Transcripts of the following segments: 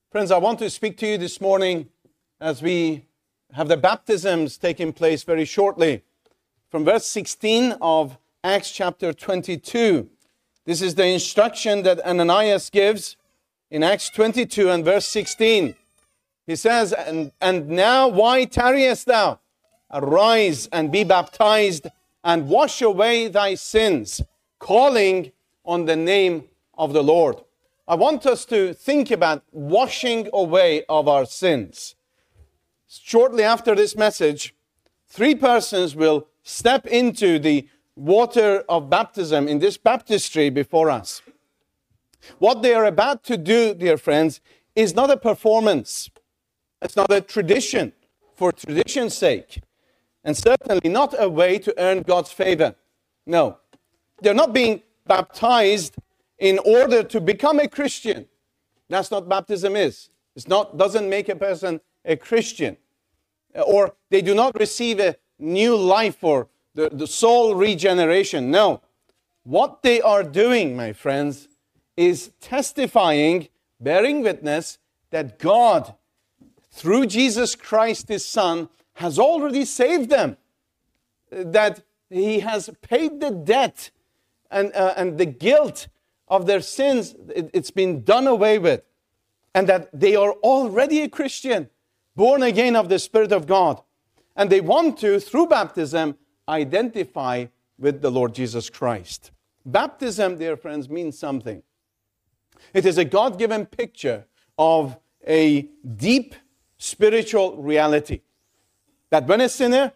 Friends, I want to speak to you this morning as we have the baptisms taking place very shortly. From verse 16 of Acts chapter 22. This is the instruction that Ananias gives in Acts 22 and verse 16. He says, And now why tarriest thou? Arise and be baptized and wash away thy sins, calling on the name of the Lord. I want us to think about washing away of our sins. Shortly after this message, 3 persons will step into the water of baptism in this baptistry before us. What they are about to do, dear friends, is not a performance. It's not a tradition for tradition's sake. And certainly not a way to earn God's favor. No. They're not being baptized in order to become a Christian. That's not what baptism is. Doesn't make a person a Christian. Or they do not receive a new life or the soul regeneration. No. What they are doing, my friends, is testifying, bearing witness that God, through Jesus Christ, His Son, has already saved them. That He has paid the debt and the guilt of their sins. It's been done away with. And that they are already a Christian, born again of the Spirit of God. And they want to, through baptism, identify with the Lord Jesus Christ. Baptism, dear friends, means something. It is a God-given picture of a deep spiritual reality. That when a sinner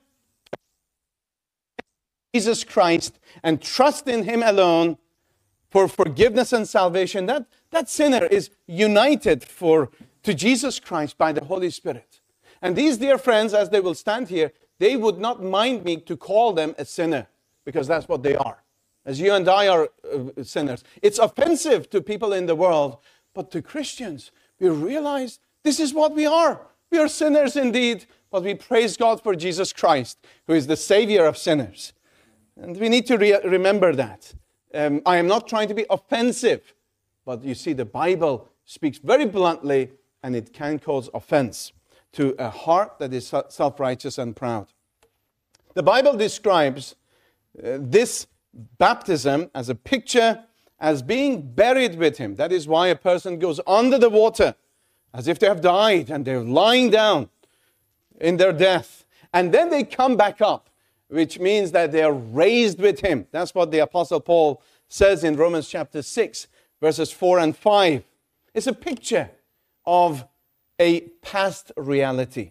Jesus Christ and trust in Him alone for forgiveness and salvation, that sinner is united to Jesus Christ by the Holy Spirit. And these dear friends, as they will stand here, they would not mind me to call them a sinner, because that's what they are. As you and I are sinners. It's offensive to people in the world, but to Christians, we realize this is what we are. We are sinners indeed, but we praise God for Jesus Christ, who is the Savior of sinners. And we need to remember that. I am not trying to be offensive, but you see, the Bible speaks very bluntly, and it can cause offense to a heart that is self-righteous and proud. The Bible describes this baptism as a picture as being buried with Him. That is why a person goes under the water as if they have died and they're lying down in their death. And then they come back up, which means that they are raised with Him. That's what the Apostle Paul says in Romans chapter 6, verses 4 and 5. It's a picture of a past reality.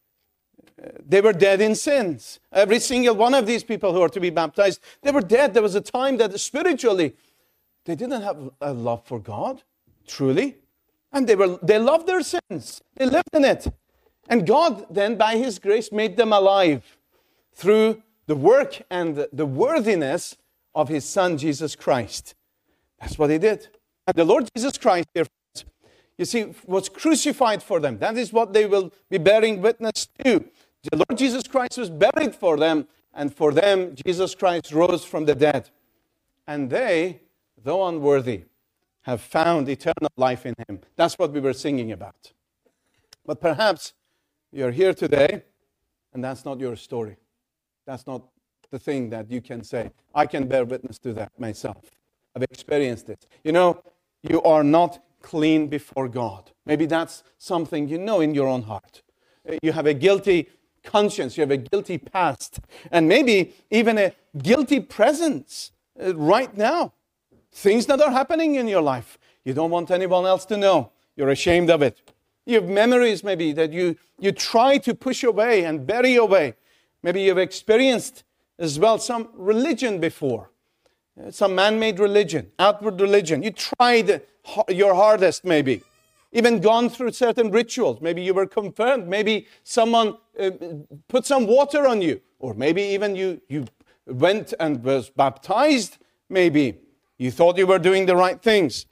They were dead in sins. Every single one of these people who are to be baptized, they were dead. There was a time that spiritually, they didn't have a love for God, truly. And they loved their sins. They lived in it. And God then, by His grace, made them alive through the work and the worthiness of His Son, Jesus Christ. That's what He did. And the Lord Jesus Christ, dear friends, you see, was crucified for them. That is what they will be bearing witness to. The Lord Jesus Christ was buried for them, and for them, Jesus Christ rose from the dead. And they, though unworthy, have found eternal life in Him. That's what we were singing about. But perhaps you're here today, and that's not your story. That's not the thing that you can say. I can bear witness to that myself. I've experienced it. You know, you are not clean before God. Maybe that's something you know in your own heart. You have a guilty conscience. You have a guilty past. And maybe even a guilty presence right now. Things that are happening in your life. You don't want anyone else to know. You're ashamed of it. You have memories maybe that you try to push away and bury away. Maybe you've experienced as well some religion before. Some man-made religion, outward religion. You tried your hardest maybe. Even gone through certain rituals. Maybe you were confirmed. Maybe someone put some water on you. Or maybe even you went and was baptized maybe. You thought you were doing the right things.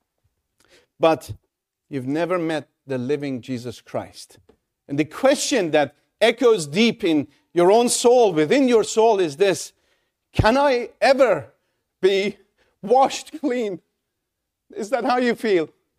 But you've never met the living Jesus Christ. And the question that echoes deep in your own soul, within your soul, is this: can I ever be washed clean? Is that how you feel?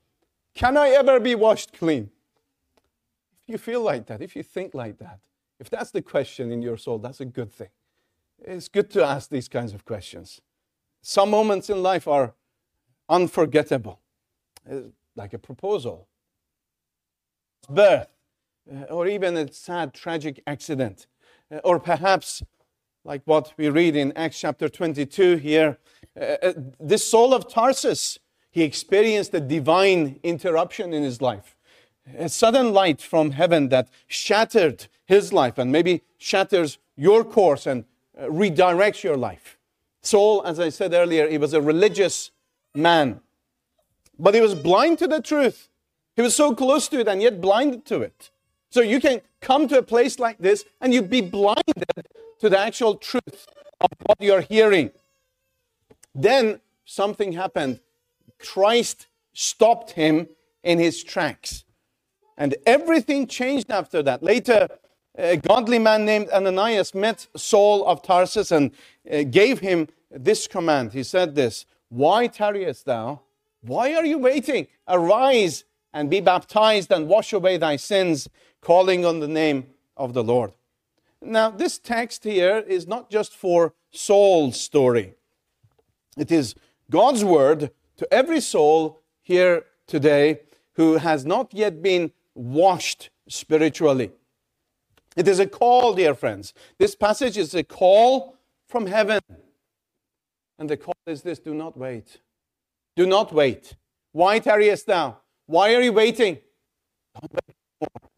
Can I ever be washed clean? If you feel like that, if you think like that, if that's the question in your soul, that's a good thing. It's good to ask these kinds of questions. Some moments in life are unforgettable, like a proposal, birth, or even a sad, tragic accident, or perhaps like what we read in Acts chapter 22 here, this Saul of Tarsus, he experienced a divine interruption in his life. A sudden light from heaven that shattered his life and maybe shatters your course and redirects your life. Saul, as I said earlier, he was a religious man, but he was blind to the truth. He was so close to it and yet blinded to it. So you can come to a place like this and you'd be blinded to the actual truth of what you're hearing. Then something happened. Christ stopped him in his tracks. And everything changed after that. Later, a godly man named Ananias met Saul of Tarsus and gave him this command. He said this, "Why tarriest thou? Why are you waiting? Arise and be baptized and wash away thy sins, calling on the name of the Lord." Now, this text here is not just for Saul's story. It is God's word to every soul here today who has not yet been washed spiritually. It is a call, dear friends. This passage is a call from heaven. And the call is this: do not wait. Do not wait. Why tarriest thou? Why are you waiting? Don't wait more.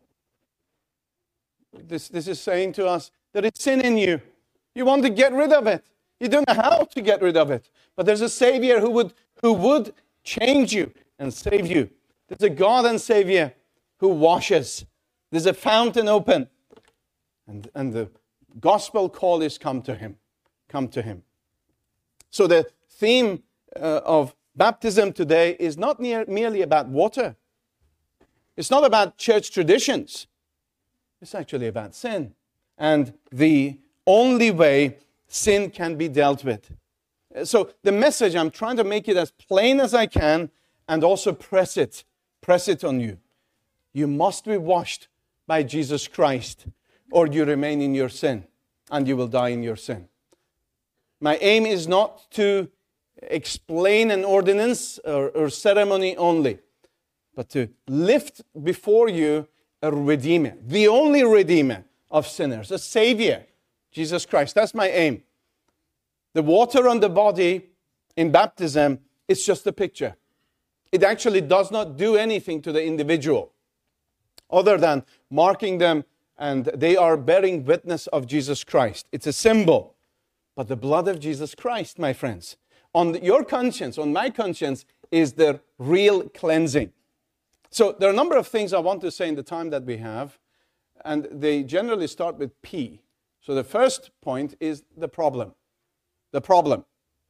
This is saying to us, there is sin in you. You want to get rid of it. You don't know how to get rid of it. But there's a Savior who would change you and save you. There's a God and Savior who washes. There's a fountain open. And the gospel call is come to him. Come to him. So the theme of baptism today is not merely about water. It's not about church traditions. It's actually about sin. And the only way sin can be dealt with. So the message, I'm trying to make it as plain as I can and also press it on you. You must be washed by Jesus Christ, or you remain in your sin and you will die in your sin. My aim is not to explain an ordinance or ceremony only, but to lift before you a Redeemer, the only Redeemer of sinners, a Savior, Jesus Christ. That's my aim. The water on the body in baptism is just a picture. It actually does not do anything to the individual other than marking them, and they are bearing witness of Jesus Christ. It's a symbol. But the blood of Jesus Christ, my friends, on your conscience, on my conscience, is the real cleansing. So there are a number of things I want to say in the time that we have, and they generally start with P. So the first point is the problem. The problem.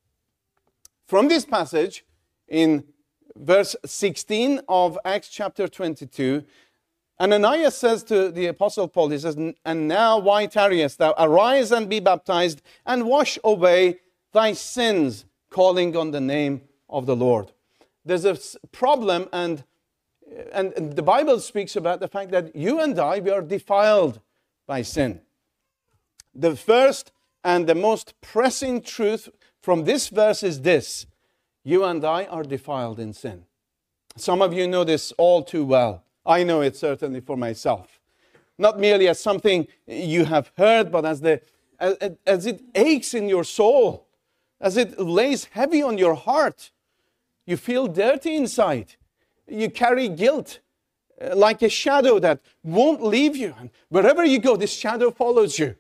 From this passage in verse 16 of Acts chapter 22, Ananias says to the Apostle Paul, he says, "And now why tarriest thou? Arise and be baptized and wash away thy sins, calling on the name of the Lord." There's a problem, and the Bible speaks about the fact that you and I, we are defiled by sin. The first and the most pressing truth from this verse is this: you and I are defiled in sin. Some of you know this all too well. I know it certainly for myself. Not merely as something you have heard, but as it aches in your soul, as it lays heavy on your heart. You feel dirty inside. You carry guilt like a shadow that won't leave you. And wherever you go, this shadow follows you.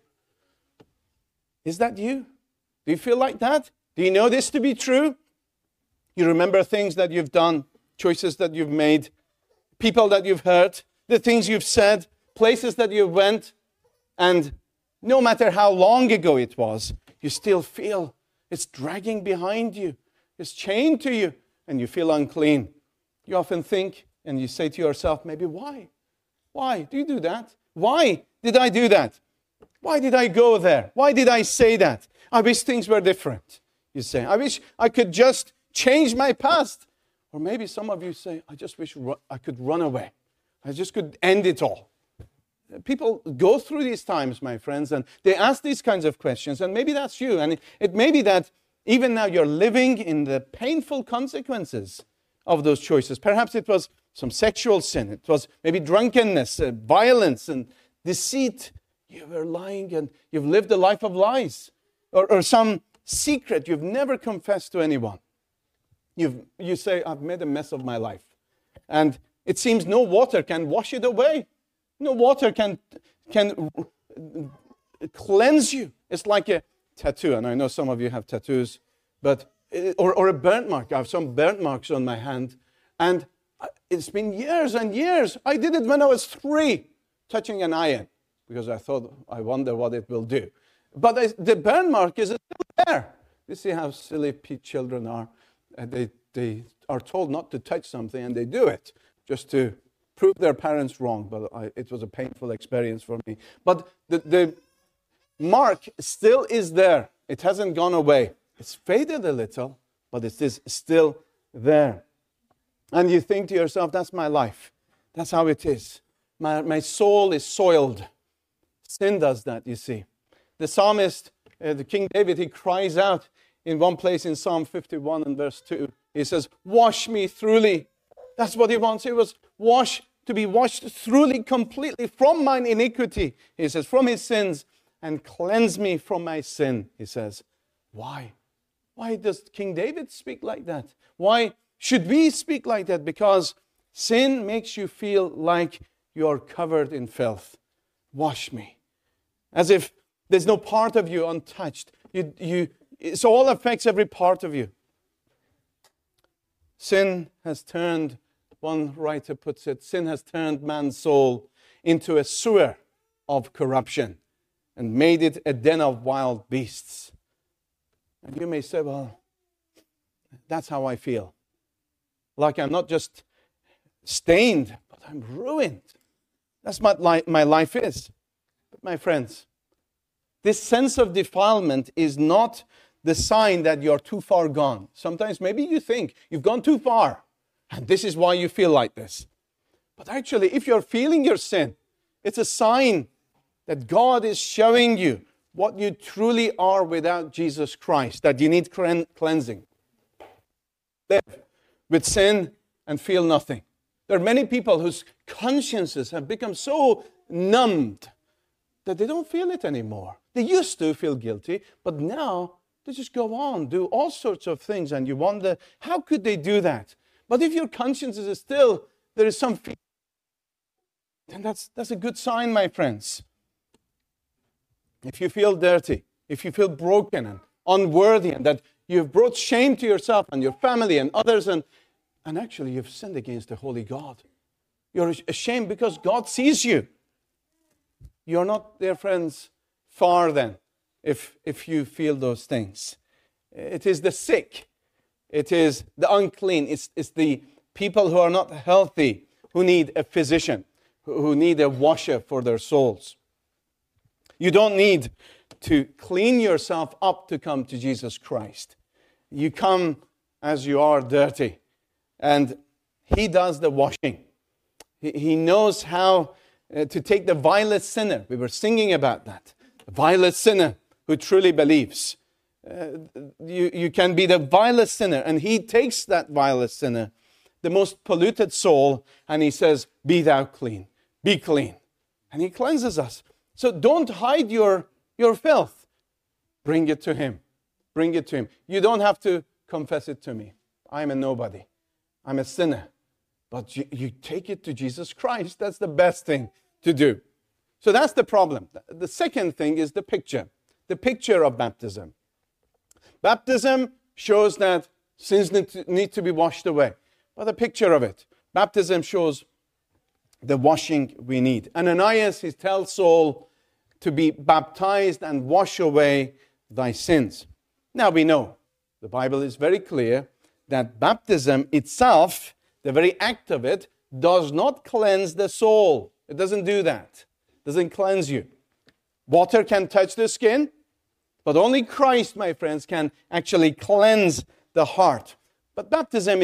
Is that you? Do you feel like that? Do you know this to be true? You remember things that you've done, choices that you've made, people that you've hurt, the things you've said, places that you went, and no matter how long ago it was, you still feel it's dragging behind you. It's chained to you, and you feel unclean. You often think, and you say to yourself, maybe, why? Why do you do that? Why did I do that? Why did I go there? Why did I say that? I wish things were different, you say. I wish I could just change my past. Or maybe some of you say, I just wish I could run away. I just could end it all. People go through these times, my friends, and they ask these kinds of questions, and maybe that's you. And it may be that even now you're living in the painful consequences of those choices. Perhaps it was some sexual sin. It was maybe drunkenness, violence, and deceit. You were lying and you've lived a life of lies. Or some secret you've never confessed to anyone. You say, I've made a mess of my life. And it seems no water can wash it away. No water can cleanse you. It's like a tattoo, and I know some of you have tattoos, or a burnt mark. I have some burnt marks on my hand, and it's been years and years. I did it when I was 3, touching an iron, because I wonder what it will do. But the burnt mark is still there. You see how silly children are. They are told not to touch something, and they do it just to prove their parents wrong. But it was a painful experience for me. But the mark still is there. It hasn't gone away. It's faded a little, but it is still there. And you think to yourself, that's my life. That's how it is. My soul is soiled. Sin does that, you see. The psalmist, the King David, he cries out in one place in Psalm 51 and verse 2. He says, wash me thoroughly. That's what he wants. He was to be washed thoroughly, completely from mine iniquity. He says, from his sins, and cleanse me from my sin, he says. Why? Why does King David speak like that? Why should we speak like that? Because sin makes you feel like you're covered in filth. Wash me. As if there's no part of you untouched. It all affects every part of you. Sin has turned, one writer puts it, sin has turned man's soul into a sewer of corruption and made it a den of wild beasts. And you may say, well, that's how I feel. Like I'm not just stained, but I'm ruined. That's what my life is. But my friends, this sense of defilement is not the sign that you're too far gone. Sometimes maybe you think you've gone too far, and this is why you feel like this. But actually, if you're feeling your sin, it's a sign that God is showing you what you truly are without Jesus Christ, that you need cleansing. Live with sin and feel nothing. There are many people whose consciences have become so numbed that they don't feel it anymore. They used to feel guilty, but now they just go on, do all sorts of things, and you wonder, how could they do that? But if your conscience is still, there is some fear, then that's a good sign, my friends. If you feel dirty, if you feel broken and unworthy, and that you've brought shame to yourself and your family and others, and actually you've sinned against the holy God. You're ashamed because God sees you. You're not, dear friends, far then, if you feel those things. It is the sick. It is the unclean. It's the people who are not healthy, who need a physician, who need a washer for their souls. You don't need to clean yourself up to come to Jesus Christ. You come as you are, dirty, and He does the washing. He knows how to take the vilest sinner. We were singing about that. The vilest sinner who truly believes. You can be the vilest sinner, and He takes that vilest sinner, the most polluted soul, and He says, be thou clean, be clean. And He cleanses us. So don't hide your filth. Bring it to Him. Bring it to Him. You don't have to confess it to me. I'm a nobody. I'm a sinner. But you take it to Jesus Christ. That's the best thing to do. So that's the problem. The second thing is the picture of baptism. Baptism shows that sins need to be washed away. But the picture of it, baptism shows the washing we need. Ananias, he tells Saul to be baptized and wash away thy sins. Now we know, the Bible is very clear that baptism itself, the very act of it, does not cleanse the soul. It doesn't do that. It doesn't cleanse you. Water can touch the skin, but only Christ, my friends, can actually cleanse the heart. But baptism is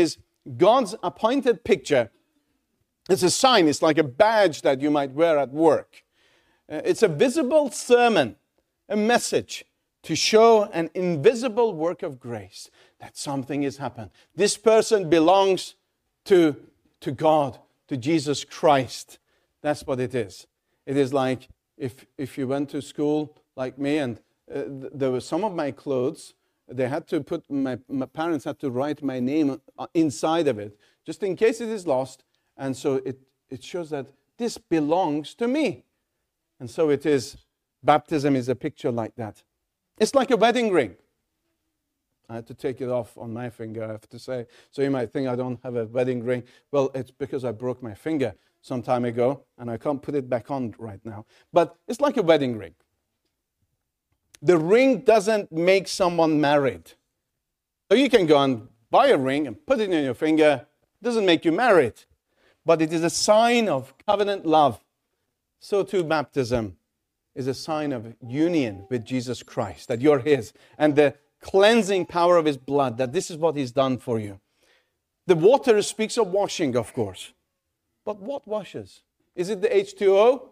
God's appointed picture. It's a sign. It's like a badge that you might wear at work. It's a visible sermon, a message to show an invisible work of grace, that something has happened. This person belongs to God, to Jesus Christ. That's what it is. It is like if you went to school like me, and there were some of my clothes, they had to put, my parents had to write my name inside of it, just in case it is lost. And so it shows that this belongs to me. And so it is, baptism is a picture like that. It's like a wedding ring. I had to take it off on my finger, I have to say. So you might think I don't have a wedding ring. Well, it's because I broke my finger some time ago, and I can't put it back on right now. But it's like a wedding ring. The ring doesn't make someone married. So you can go and buy a ring and put it in your finger. It doesn't make you married. But it is a sign of covenant love. So too baptism is a sign of union with Jesus Christ, that you're His, and the cleansing power of His blood, that this is what He's done for you. The water speaks of washing, of course. But what washes? Is it the H2O?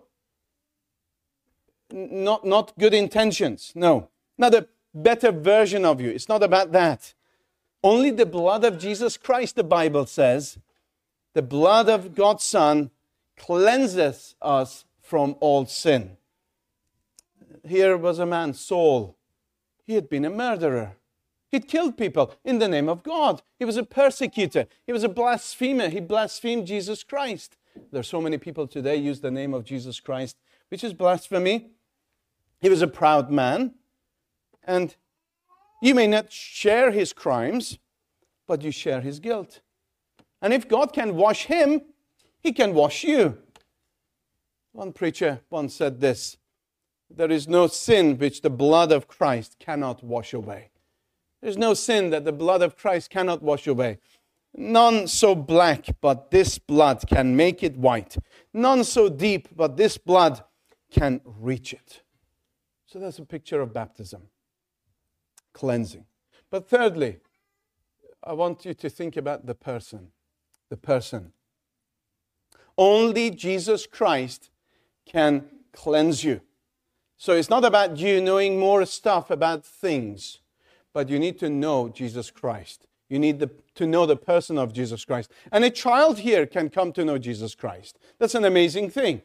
Not good intentions. No. Not a better version of you. It's not about that. Only the blood of Jesus Christ, the Bible says, the blood of God's Son cleanses us from all sin. Here was a man, Saul. He had been a murderer. He'd killed people in the name of God. He was a persecutor. He was a blasphemer. He blasphemed Jesus Christ. There are so many people today use the name of Jesus Christ, which is blasphemy. He was a proud man. And you may not share his crimes, but you share his guilt. And if God can wash him, He can wash you. One preacher once said this: there is no sin which the blood of Christ cannot wash away. There's no sin that the blood of Christ cannot wash away. None so black, but this blood can make it white. None so deep, but this blood can reach it. So that's a picture of baptism. Cleansing. But thirdly, I want you to think about the person. The person. Only Jesus Christ can cleanse you. So it's not about you knowing more stuff about things, but you need to know Jesus Christ. You need to know the person of Jesus Christ. And a child here can come to know Jesus Christ. That's an amazing thing.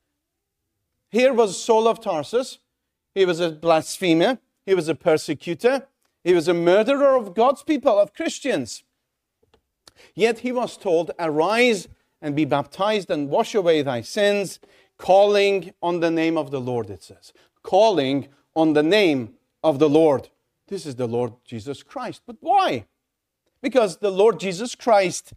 Here was Saul of Tarsus. He was a blasphemer. He was a persecutor. He was a murderer of God's people, of Christians. Yet he was told, arise and be baptized and wash away thy sins, calling on the name of the Lord, it says. Calling on the name of the Lord. This is the Lord Jesus Christ. But why? Because the Lord Jesus Christ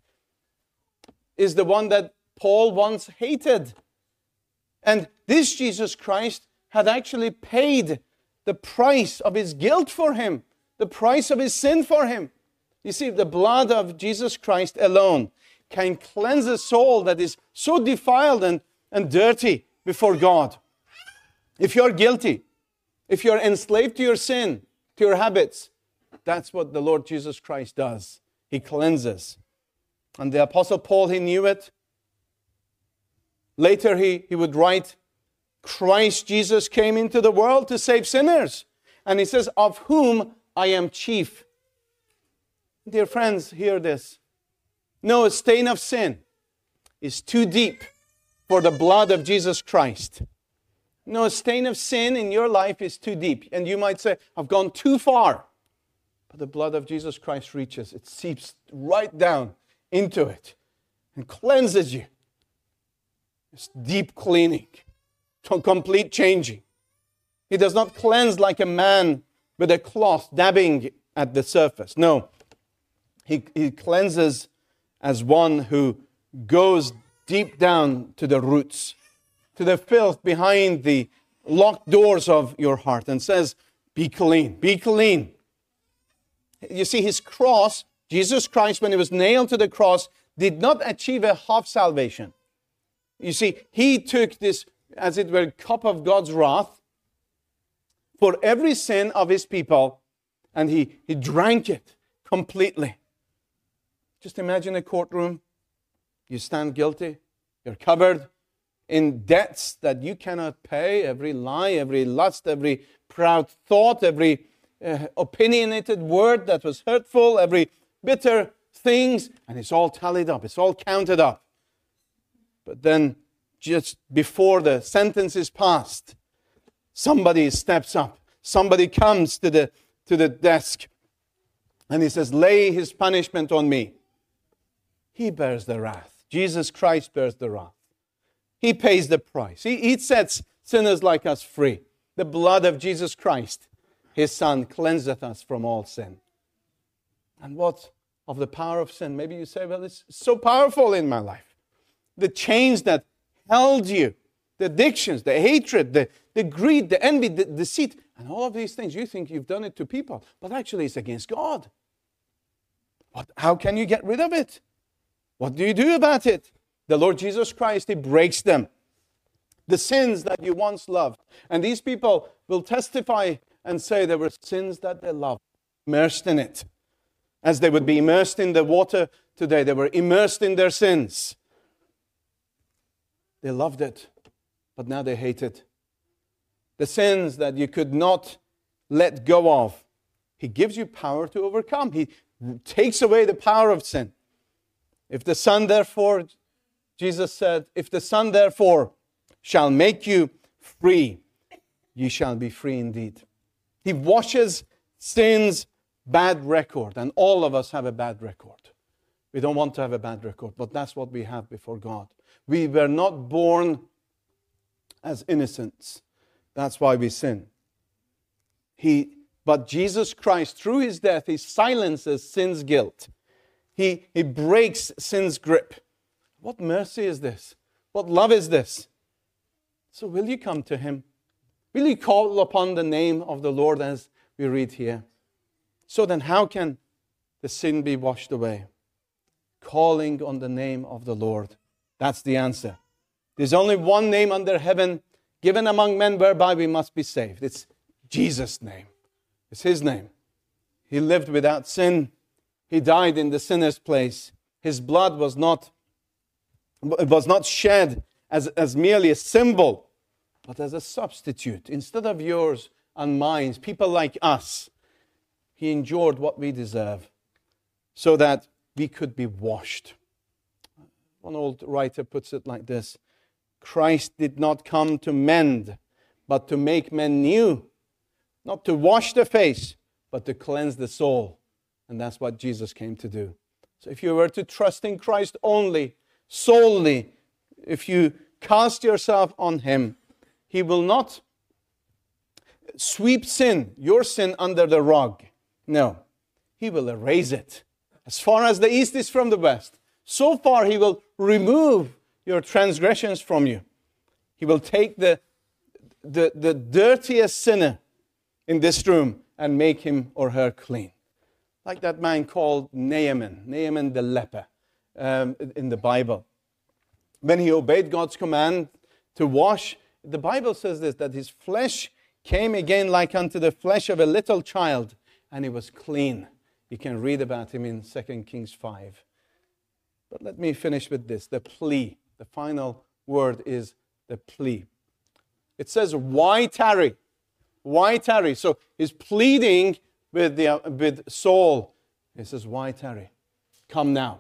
is the one that Paul once hated. And this Jesus Christ had actually paid the price of his guilt for him, the price of his sin for him. You see, the blood of Jesus Christ alone can cleanse a soul that is so defiled and dirty before God. If you're guilty, if you're enslaved to your sin, to your habits, that's what the Lord Jesus Christ does. He cleanses. And the Apostle Paul, he knew it. Later he would write, Christ Jesus came into the world to save sinners. And he says, of whom I am chief. Dear friends, hear this. No stain of sin is too deep for the blood of Jesus Christ. No stain of sin in your life is too deep. And you might say, I've gone too far. But the blood of Jesus Christ reaches. It seeps right down into it and cleanses you. It's deep cleaning, complete changing. He does not cleanse like a man with a cloth dabbing at the surface. No, he cleanses as one who goes deep down to the roots, to the filth behind the locked doors of your heart and says, be clean, be clean. You see, his cross, Jesus Christ, when he was nailed to the cross, did not achieve a half salvation. You see, he took this, as it were, cup of God's wrath for every sin of his people, and he drank it completely. Just imagine a courtroom. You stand guilty. You're covered in debts that you cannot pay. Every lie, every lust, every proud thought, every opinionated word that was hurtful, every bitter things, and it's all tallied up. It's all counted up. But then, just before the sentence is passed, somebody steps up. Somebody comes to the desk, and he says, "Lay his punishment on me." He bears the wrath. Jesus Christ bears the wrath. He pays the price. He sets sinners like us free. The blood of Jesus Christ, His Son, cleanseth us from all sin. And what of the power of sin? Maybe you say, well, it's so powerful in my life. The chains that held you, the addictions, the hatred, the greed, the envy, the deceit, and all of these things, you think you've done it to people, but actually it's against God. How can you get rid of it? What do you do about it? The Lord Jesus Christ, He breaks them. The sins that you once loved. And these people will testify and say there were sins that they loved, immersed in it. As they would be immersed in the water today, they were immersed in their sins. They loved it, but now they hate it. The sins that you could not let go of, He gives you power to overcome. He takes away the power of sin. If the Son, therefore, Jesus said, if the Son, therefore, shall make you free, ye shall be free indeed. He washes sin's bad record, and all of us have a bad record. We don't want to have a bad record, but that's what we have before God. We were not born as innocents. That's why we sin. But Jesus Christ, through His death, He silences sin's guilt. He breaks sin's grip. What mercy is this? What love is this? So will you come to Him? Will you call upon the name of the Lord as we read here? So then how can the sin be washed away? Calling on the name of the Lord. That's the answer. There's only one name under heaven given among men whereby we must be saved. It's Jesus' name. It's His name. He lived without sin. He died in the sinner's place. His blood was not shed as merely a symbol, but as a substitute. Instead of yours and mine, people like us, He endured what we deserve so that we could be washed. One old writer puts it like this: Christ did not come to mend, but to make men new. Not to wash the face, but to cleanse the soul. And that's what Jesus came to do. So if you were to trust in Christ only, solely, if you cast yourself on Him, He will not sweep sin, your sin, under the rug. No, He will erase it. As far as the east is from the west, so far He will remove your transgressions from you. He will take the dirtiest sinner in this room and make him or her clean. Like that man called Naaman the leper in the Bible. When he obeyed God's command to wash, the Bible says this, that his flesh came again like unto the flesh of a little child, and he was clean. You can read about him in 2 Kings 5. But let me finish with this, the plea. The final word is the plea. It says, why tarry? Why tarry? So he's pleading with Saul. He says, why tarry? Come now.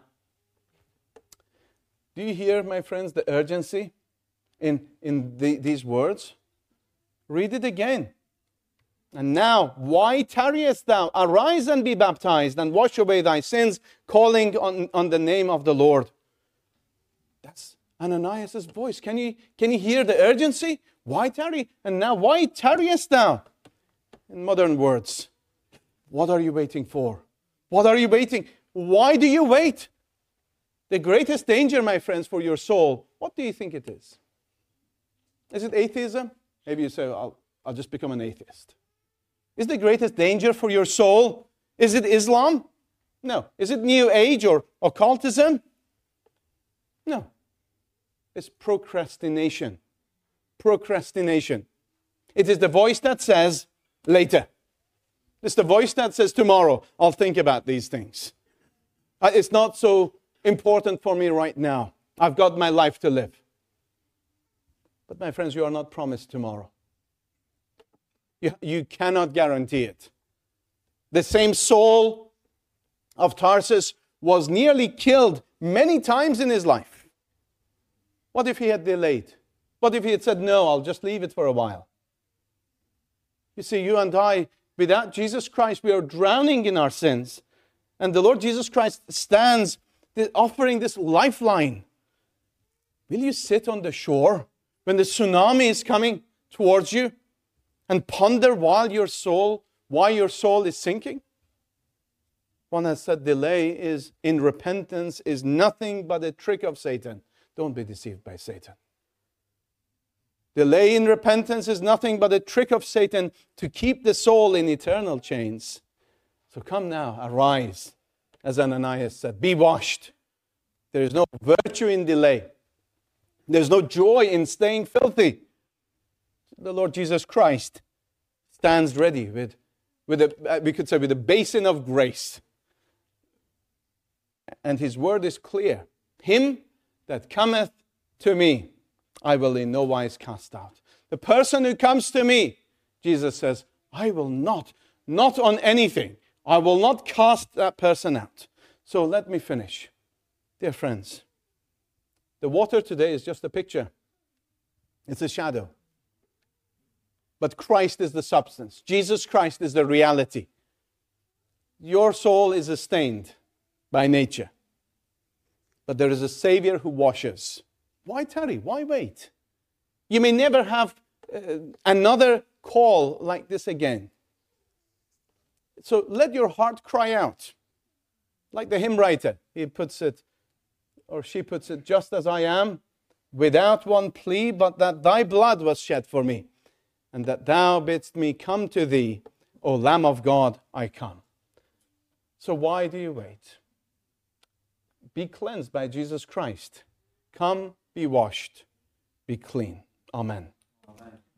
Do you hear, my friends, the urgency in these words? Read it again. And now, why tarriest thou? Arise and be baptized and wash away thy sins, calling on the name of the Lord. That's Ananias' voice. Can you hear the urgency? Why tarry? And now, why tarriest thou? In modern words, what are you waiting for? What are you waiting? Why do you wait? The greatest danger, my friends, for your soul, what do you think it is? Is it atheism? Maybe you say, I'll just become an atheist. Is the greatest danger for your soul? Is it Islam? No. Is it New Age or occultism? No. It's procrastination. Procrastination. It is the voice that says, later. It's the voice that says, tomorrow, I'll think about these things. It's not so important for me right now. I've got my life to live. But my friends, you are not promised tomorrow. You cannot guarantee it. The same Saul of Tarsus was nearly killed many times in his life. What if he had delayed? What if he had said, no, I'll just leave it for a while? You see, you and I, without Jesus Christ, we are drowning in our sins. And the Lord Jesus Christ stands offering this lifeline. Will you sit on the shore when the tsunami is coming towards you and ponder why your soul is sinking? One has said delay in repentance is nothing but a trick of Satan. Don't be deceived by Satan. Delay in repentance is nothing but a trick of Satan to keep the soul in eternal chains. So come now, arise, as Ananias said, be washed. There is no virtue in delay. There's no joy in staying filthy. The Lord Jesus Christ stands ready with a basin of grace. And his word is clear. Him that cometh to me, I will in no wise cast out. The person who comes to me, Jesus says, I will not on anything. I will not cast that person out. So let me finish. Dear friends, the water today is just a picture. It's a shadow. But Christ is the substance. Jesus Christ is the reality. Your soul is stained by nature. But there is a Savior who washes. Why tarry? Why wait? You may never have another call like this again. So let your heart cry out. Like the hymn writer, he puts it, or she puts it, just as I am, without one plea, but that thy blood was shed for me, and that thou bidst me come to thee, O Lamb of God, I come. So why do you wait? Be cleansed by Jesus Christ. Come, be washed, be clean. Amen. Amen.